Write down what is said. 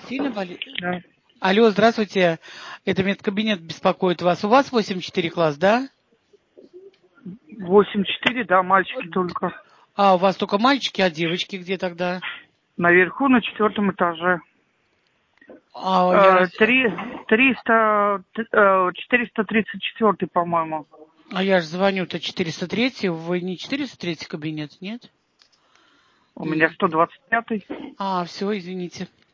Сильно болит? Да. Алло, здравствуйте. Это медкабинет беспокоит вас. У вас 8-4 класс, да? 8-4, да, мальчики только. А, у вас только мальчики, а девочки где тогда? Наверху на 4-м этаже. А, я, 434, по-моему. я же звоню-то 403, вы не 403 кабинет, нет? У меня 125-й. А, все, извините.